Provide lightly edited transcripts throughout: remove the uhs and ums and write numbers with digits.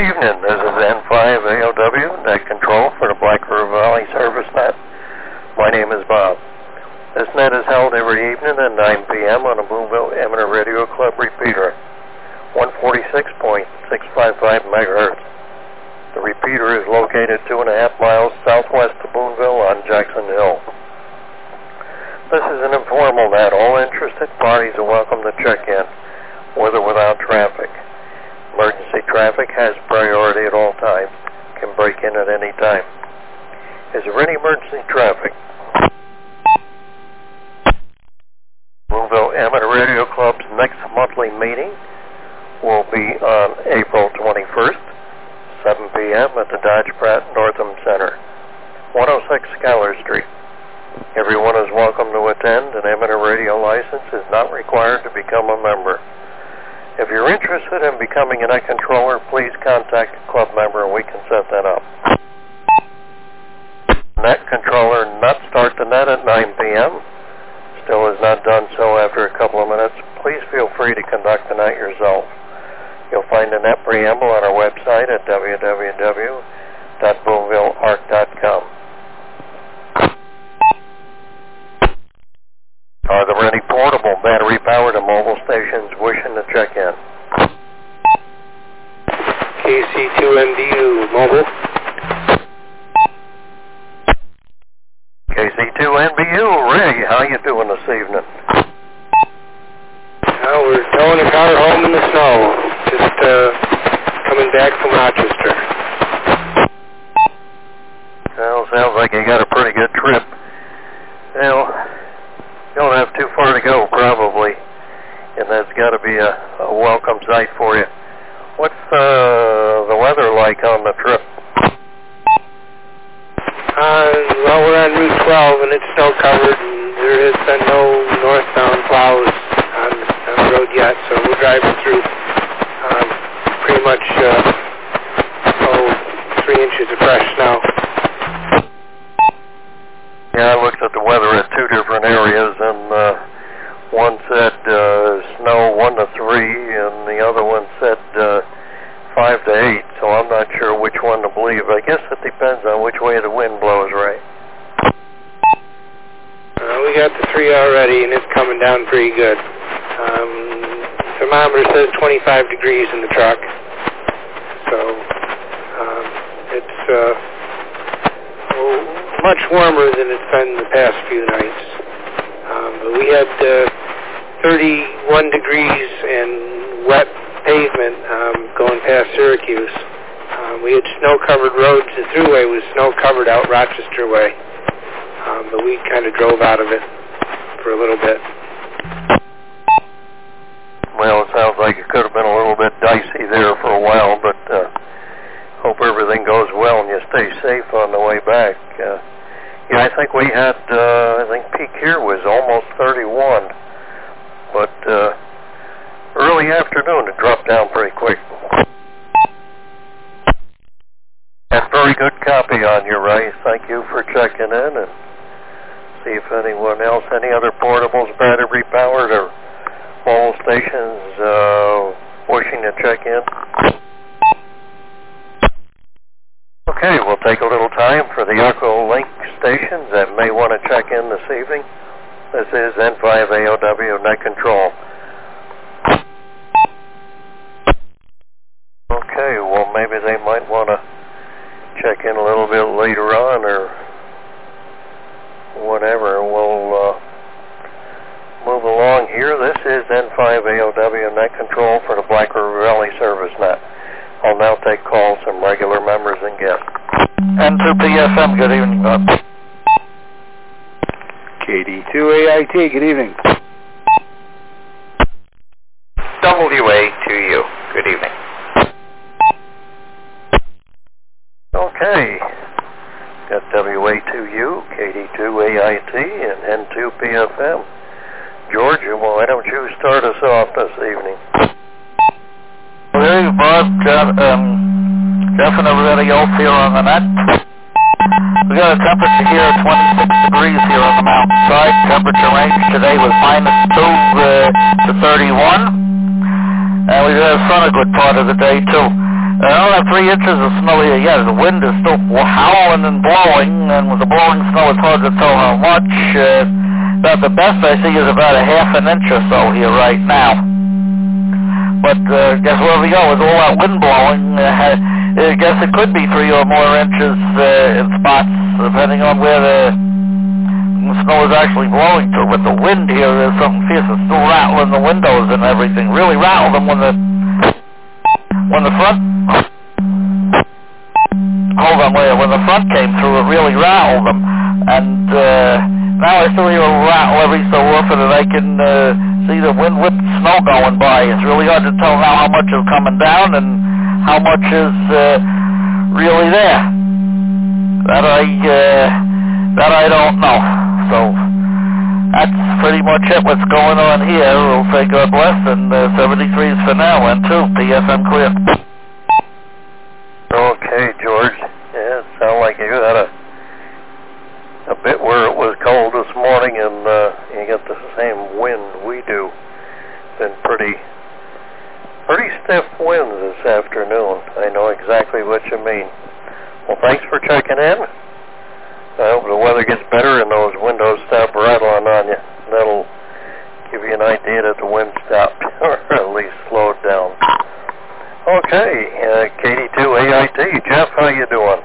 Evening, this is N5AOW, net control for the Black River Valley Service Net. My name is Bob. This net is held every evening at 9 p.m. on the Boonville Amateur Radio Club repeater, 146.655 megahertz. The repeater is located 2.5 miles southwest of Boonville on Jackson Hill. This is an informal net. All interested parties are welcome to check in, with or without traffic. Emergency traffic has priority at all times, can break in at any time. Is there any emergency traffic? Boonville Amateur Radio Club's next monthly meeting will be on April 21st, 7 p.m. at the Dodge Pratt Northam Center, 106 Schuyler Street. Everyone is welcome to attend. An amateur radio license is not required to become a member. If you're interested in becoming a net controller, please contact a club member and we can set that up. Net controller not start the net at 9 p.m. Still is not done so after a couple of minutes. Please feel free to conduct the net yourself. You'll find the net preamble on our website at www.boonvillearc.com. Are there any portable battery-powered and mobile stations wishing to check in? KC2NBU mobile. KC2NBU, Ray, how you doing this evening? We're towing a car home in the snow. Just coming back from Rochester. Well, sounds like you got a pretty good trip. Well, you don't have too far to go, probably, and that's got to be a welcome sight for you. What's the weather like on the trip? Well, we're on Route 12, and it's snow-covered, and there has been no northbound plows on the road yet, so we're driving through pretty much 3 inches of fresh snow. Yeah, I looked at the weather at 2 different areas, and one said snow 1 to 3, and the other one said 5 to 8, so I'm not sure which one to believe. I guess it depends on which way the wind blows, right? We got the 3 already, and it's coming down pretty good. Thermometer says 25 degrees in the truck, so it's much warmer than it's been the past few nights. But we had 31 degrees and wet pavement going past Syracuse. We had snow-covered roads. The thruway was snow-covered out Rochester way, but we kind of drove out of it for a little bit. Well, it sounds like it could have been a little bit dicey there for a while, but hope everything goes well and you stay safe on the way back. Yeah, I think we had, I think peak here was almost 31, but early afternoon it dropped down pretty quick. And very good copy on you, Ray. Thank you for checking in, and see if anyone else, any other portables, battery powered or mobile stations wishing to check in. Okay, we'll take a little time for the Arco Link stations that may want to check in this evening. This is N5AOW Net Control. Okay, well maybe they might want to check in a little bit later on or whatever. We'll move along here. This is N5AOW Net Control for the Black River Valley Service Net. I'll now take calls from regular members and guests. N2PFM, good evening, Bob. KD2AIT, good evening. WA2U, good evening. Okay. Got WA2U, KD2AIT, and N2PFM. George, why don't you start us off this evening? Hey, Bob, Jeff and everybody else here on the net. We got a temperature here of 26 degrees here on the mountainside. Temperature range today was -2 to 31. And we've had sun a good part of the day, too. I don't have 3 inches of snow here yet. The wind is still howling and blowing, and with the blowing snow, it's hard to tell how much. About the best I see is about a half an inch or so here right now. But guess where we go with all that wind blowing, I guess it could be 3 or more inches in spots, depending on where the snow is actually blowing to. But the wind here is something fierce. It's still rattling the windows and everything. Really rattled them when the front came through. It really rattled them. And now I still hear a rattle every so often, and I can see the wind-whipped snow going by. It's really hard to tell now how much is coming down and how much is really there. That I don't know. So that's pretty much it. What's going on here? We'll say God bless, and 73 is for now, and 2 PFM clear. Okay, George. Yeah, it sounded like you had a bit where it was cold this morning, and you got the same wind we do. Been pretty stiff winds this afternoon. I know exactly what you mean. Well, thanks for checking in. I hope the weather gets better and those windows stop rattling on you. That'll give you an idea that the wind stopped, or at least slowed down. Okay, KD2AIT. Jeff, how you doing?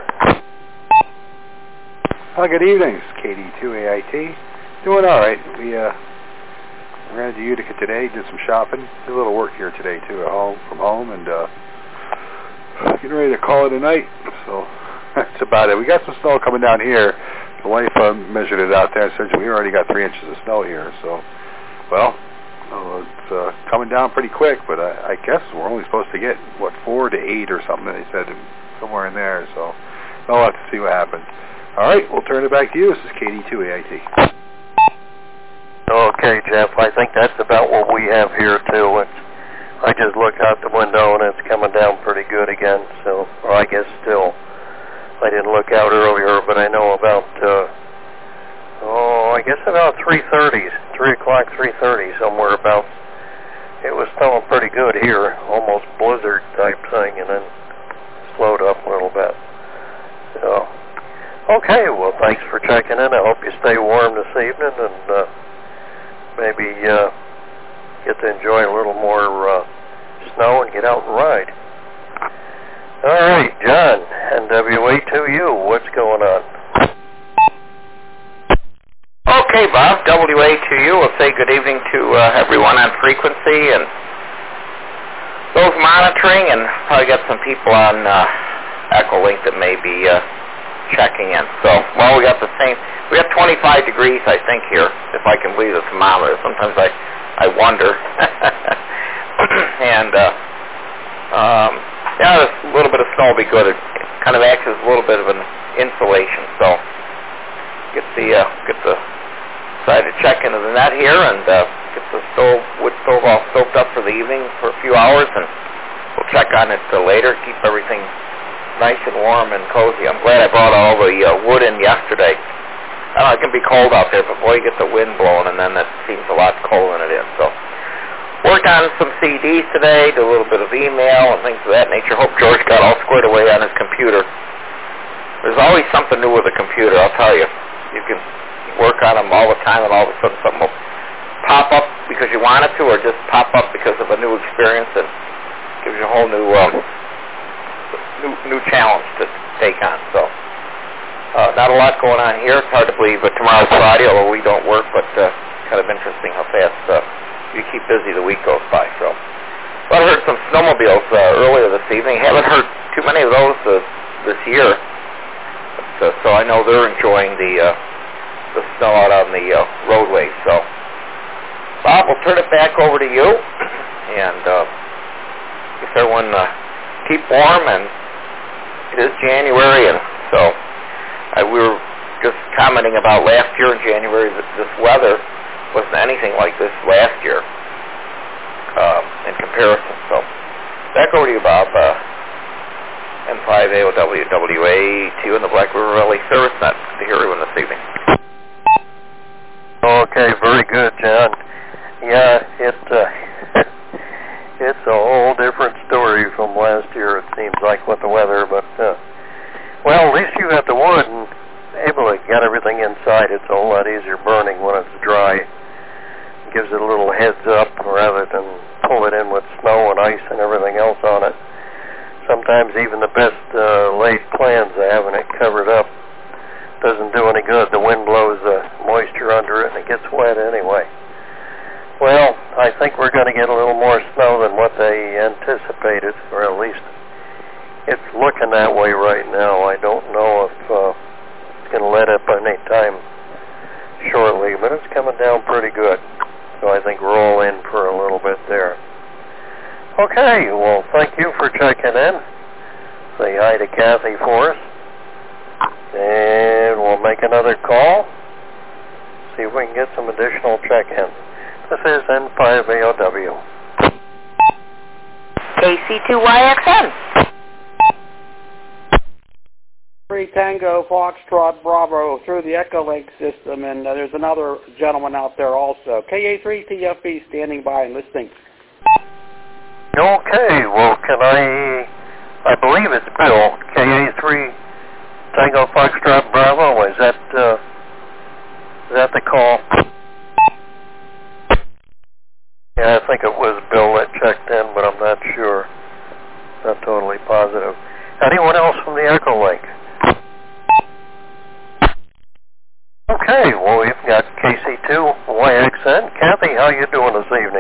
Good evening. It's KD2AIT. Doing all right. We ran to Utica today, did some shopping, did a little work here today too from home, and getting ready to call it a night. So that's about it. We got some snow coming down here. The wife measured it out there and said we already got 3 inches of snow here. So, well, it's coming down pretty quick, but I guess we're only supposed to get, 4 to 8 or something, they said, somewhere in there. So we'll have to see what happens. All right, we'll turn it back to you. This is KD2AIT. Okay, Jeff, I think that's about what we have here, too. I just looked out the window, and it's coming down pretty good again. So, or I guess still. I didn't look out earlier, but I know about, I guess about 3:30, 3 o'clock, 3:30, somewhere about. It was snowing pretty good here, almost blizzard type thing, and then slowed up a little bit. So, okay, well, thanks for checking in. I hope you stay warm this evening, and maybe get to enjoy a little more snow and get out and ride. All right, John, NWA2U, what's going on? Okay, Bob, WA2U will say good evening to everyone on frequency and those monitoring, and probably got some people on Echolink that may be checking in. So, well, we got 25 degrees, I think, here, if I can believe the thermometer. Sometimes I wonder. And, yeah, a little bit of snow will be good. It kind of acts as a little bit of an insulation. So, get the side to check into the net here and get the wood stove all stoked up for the evening for a few hours, and we'll check on it later. Keep everything nice and warm and cozy. I'm glad I brought all the wood in yesterday. I don't know, it can be cold out there, but boy, you get the wind blowing, and then that seems a lot colder than it is. So, worked on some CDs today, did a little bit of email and things of that nature. Hope George got all squared away on his computer. There's always something new with a computer, I'll tell you. You can work on them all the time, and all of a sudden something will pop up because you want it to, or just pop up because of a new experience, and gives you a whole new challenge to take on. So, not a lot going on here. It's hard to believe, but tomorrow's Friday, although we don't work, but kind of interesting how fast you keep busy the week goes by. So, well, I heard some snowmobiles earlier this evening. Haven't heard too many of those this year, but, so I know they're enjoying the snow out on the roadway. So, Bob, we'll turn it back over to you, and if everyone keep warm, and it is January, and so we were just commenting about last year in January that this weather wasn't anything like this last year in comparison. So, back over to you, Bob. M5AOWWA2 in the Black River Valley Service Net. Good to hear everyone this evening. Okay, very good, John. Yeah, It's a whole different story from last year, it seems like, with the weather, but, well, at least you got the wood and able to get everything inside. It's a whole lot easier burning when it's dry. It gives it a little heads up rather than pull it in with snow and ice and everything else on it. Sometimes even the best laid plans of having it covered up doesn't do any good. The wind blows the moisture under it and it gets wet anyway. Well, I think we're going to get a little more snow than what they anticipated, or at least it's looking that way right now. I don't know if it's going to let up any time shortly, but it's coming down pretty good. So I think we're all in for a little bit there. Okay, well, thank you for checking in. Say hi to Kathy for us. And we'll make another call. See if we can get some additional check-in. This is N5AOW. KC2YXN. 3 Tango Foxtrot Bravo through the Echolink system, and there's another gentleman out there also. KA3TFB standing by and listening. Okay, well, can I believe it's Bill, KA3 Tango Foxtrot Bravo. Is that the call? Yeah, I think it was Bill that checked in, but I'm not sure. Not totally positive. Anyone else from the Echolink? Okay, well, we've got KC2YXN. Kathy, how you doing this evening?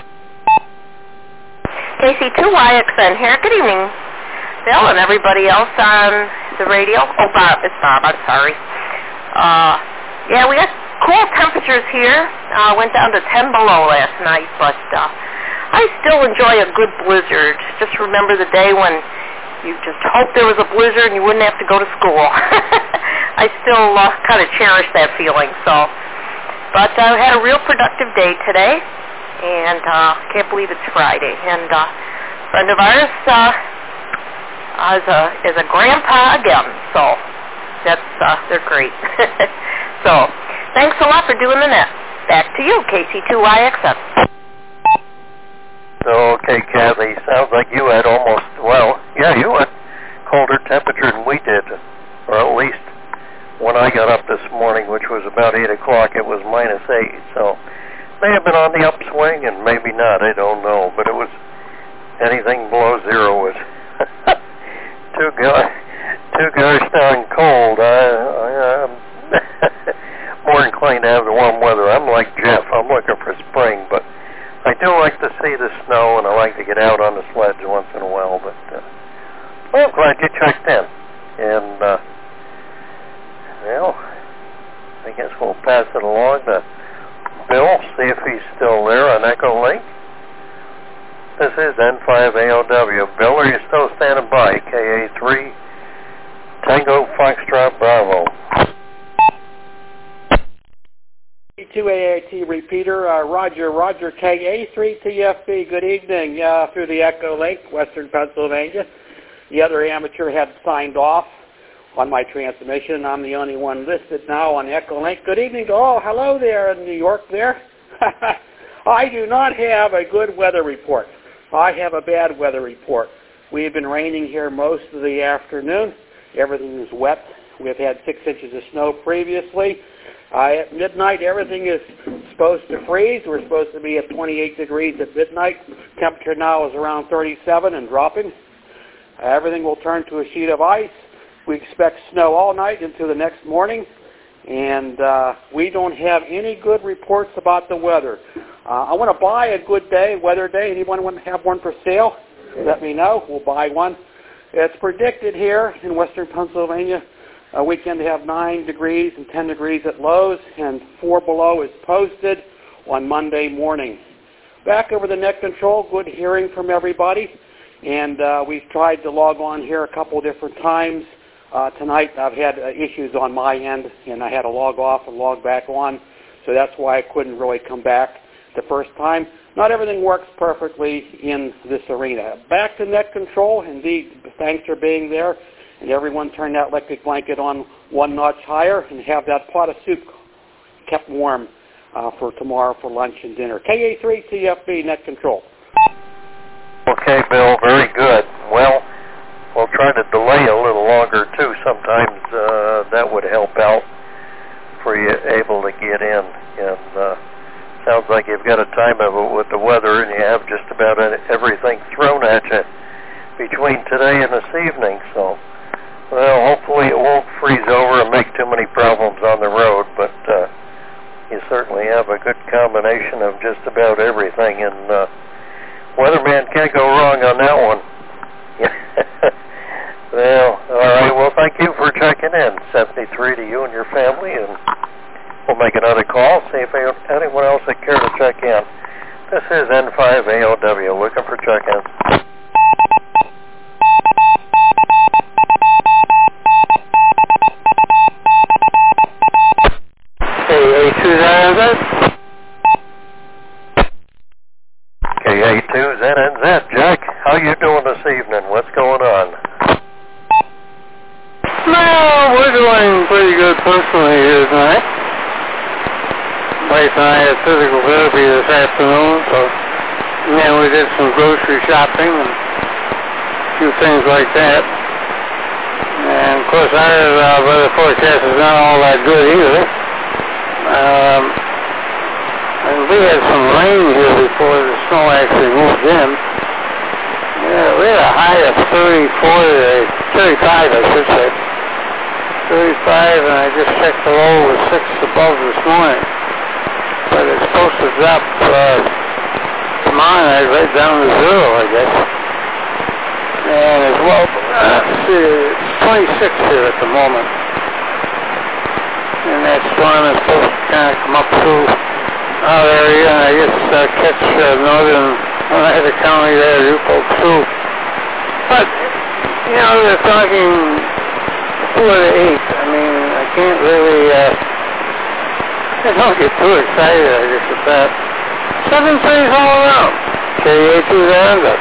KC2YXN here. Good evening, Bill and everybody else on the radio. Oh, Bob. It's Bob. I'm sorry. Yeah, we got cool temperatures here. Went down to 10 below last night, but I still enjoy a good blizzard. Just remember the day when you just hoped there was a blizzard and you wouldn't have to go to school. I still kind of cherish that feeling. So, but I had a real productive day today, and can't believe it's Friday. And a friend of ours is a grandpa again, so that's they're great. So, thanks a lot for doing the net. Back to you, KC2YXN. Okay, Kathy, sounds like you had almost, well, yeah, you had colder temperature than we did, or at least when I got up this morning, which was about 8 o'clock, it was -8, so may have been on the upswing and maybe not, I don't know, but it was anything below zero was too gosh darn cold. I'm more inclined to have the warm weather. I'm like Jeff, I'm looking for spring, but I do like to see the snow and I like to get out on the sleds once in a while, but well, I'm glad you checked in. And well, I guess we'll pass it along to Bill, see if he's still there on Echolink. This is N5AOW. Bill, are you still standing by? KA3 Tango Foxtrot Bravo. 2AAT repeater, Roger, KA3TFB, good evening, through the Echolink, Western Pennsylvania. The other amateur had signed off on my transmission. I'm the only one listed now on Echolink. Good evening to all. Hello there in New York there. I do not have a good weather report. I have a bad weather report. We've been raining here most of the afternoon. Everything is wet. We've had 6 inches of snow previously. At midnight, everything is supposed to freeze. We're supposed to be at 28 degrees at midnight. Temperature now is around 37 and dropping. Everything will turn to a sheet of ice. We expect snow all night into the next morning. And we don't have any good reports about the weather. I want to buy a good day, weather day. Anyone want to have one for sale? Let me know. We'll buy one. It's predicted here in Western Pennsylvania a weekend to have 9 degrees and 10 degrees at lows, and 4 below is posted on Monday morning. Back over the net control, good hearing from everybody, and we've tried to log on here a couple different times. Tonight I've had issues on my end, and I had to log off and log back on, so that's why I couldn't really come back the first time. Not everything works perfectly in this arena. Back to net control. Indeed, thanks for being there. And everyone turn that electric blanket on 1 notch higher and have that pot of soup kept warm for tomorrow for lunch and dinner. KA3TFB net control. Okay, Bill, very good. Well, we'll try to delay a little longer, too. Sometimes that would help out for you able to get in. And sounds like you've got a time of it with the weather, and you have just about everything thrown at you between today and this evening. So, well, hopefully it won't freeze over and make too many problems on the road, but you certainly have a good combination of just about everything, and weatherman can't go wrong on that one. Well, all right. Well, thank you for checking in. 73 to you and your family, and we'll make another call, see if anyone else would care to check in. This is N5AOW, looking for check-ins. KA2ZNZ. Jack, how you doing this evening? What's going on? Well, we're doing pretty good personally here tonight. Wife and I had physical therapy this afternoon, so we did some grocery shopping and a few things like that. And of course, our weather forecast is not all that good either. And we had some rain here before the snow actually moved in. Yeah, we had a high of 35, I should say. 35, and I just checked the low was 6 above this morning. But it's supposed to drop tomorrow night right down to 0, I guess. And as well, it's 26 here at the moment. And that storm is supposed to kind of come up through our area, and I guess catch northern Oneida County there, you folks too. But, they're talking 4 to 8. I mean, I can't really, I don't get too excited, I guess, at that. 7 cities all around. KA2ZNZ.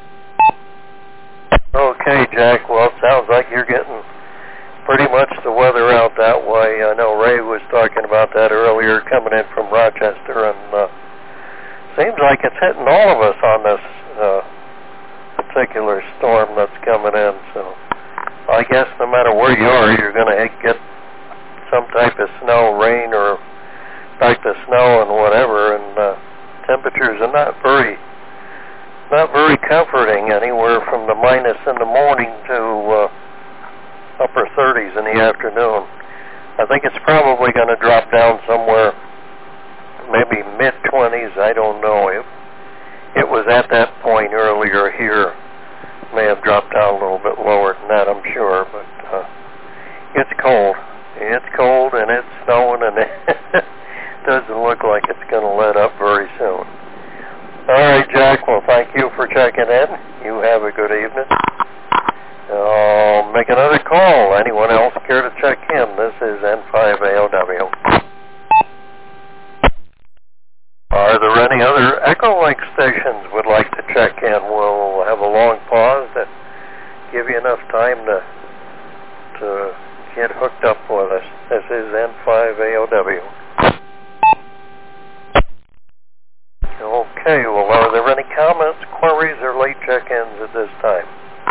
Okay, Jack. Well, it sounds like you're getting pretty much the weather out that way. I know Ray was talking about that earlier, coming in from Rochester, and seems like it's hitting all of us on this particular storm that's coming in. So I guess no matter where you are, you're going to get some type of snow, rain, or back to snow and whatever, and temperatures are not very comforting, anywhere from the minus in the morning to upper 30s in the afternoon. I think it's probably going to drop down somewhere, maybe mid-20s, I don't know. It was at that point earlier here. May have dropped down a little bit lower than that, I'm sure, but it's cold. It's cold and it's snowing, and it doesn't look like it's going to let up very soon. All right, Jack, well, thank you for checking in. You have a good evening. I'll make another call. Anyone else care to check in? This is N5AOW. Are there any other Echolink stations would like to check in? We'll have a long pause to give you enough time to get hooked up with us. This is N5AOW. Okay, well, are there any comments, queries, or late check-ins at this time?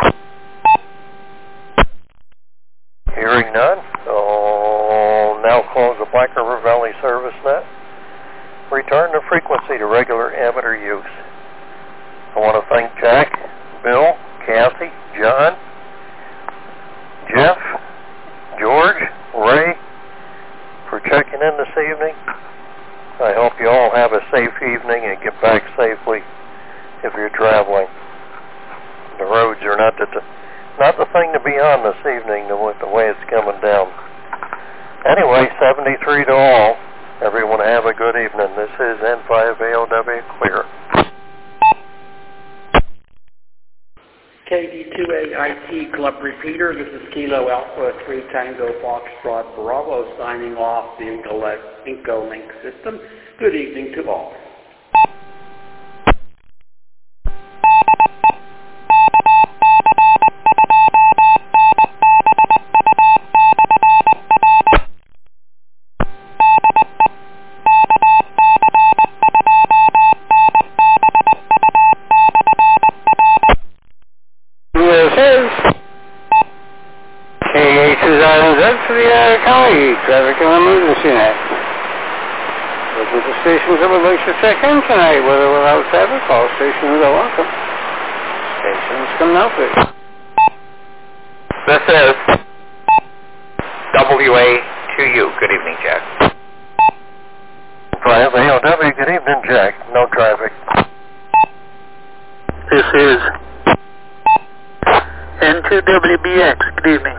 Hearing none, I'll now close the Black River Valley Service Net. Return the frequency to regular amateur use. I want to thank Jack, Bill, Kathy, John, Jeff, George, Ray for checking in this evening. I hope you all have a safe evening and get back safely if you're traveling. The roads are not the thing to be on this evening with the way it's coming down. Anyway, 73 to all. Everyone have a good evening. This is N5AOW Clear. KD2AIT Club Repeater. This is Kilo Alpha 3 Tango Foxtrot Bravo signing off the Incolink system. Good evening to all. RNZ for the County Traffic and Emergency Net. Looking for stations that would like to check in tonight, whether without traffic. All stations are welcome. Stations come now, please. This is WA2U. Good evening, Jack. 5 AOW, good evening, Jack. No traffic. This is N2WBX. Good evening.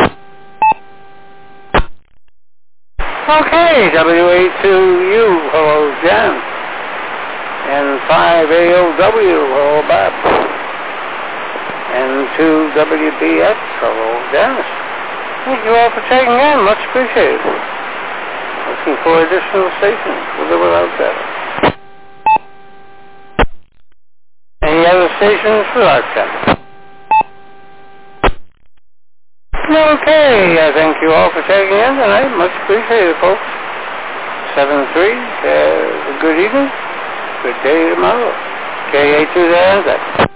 Okay, WA2U, hello, Jan. And 5AOW, hello, Bob. And 2WBX, hello, Dennis. Thank you all for checking in. Much appreciated. Looking for additional stations with or without traffic. Any other stations without traffic? Okay, I thank you all for checking in tonight. Much appreciated, folks. 7-3, good evening. Good day tomorrow. KA2 to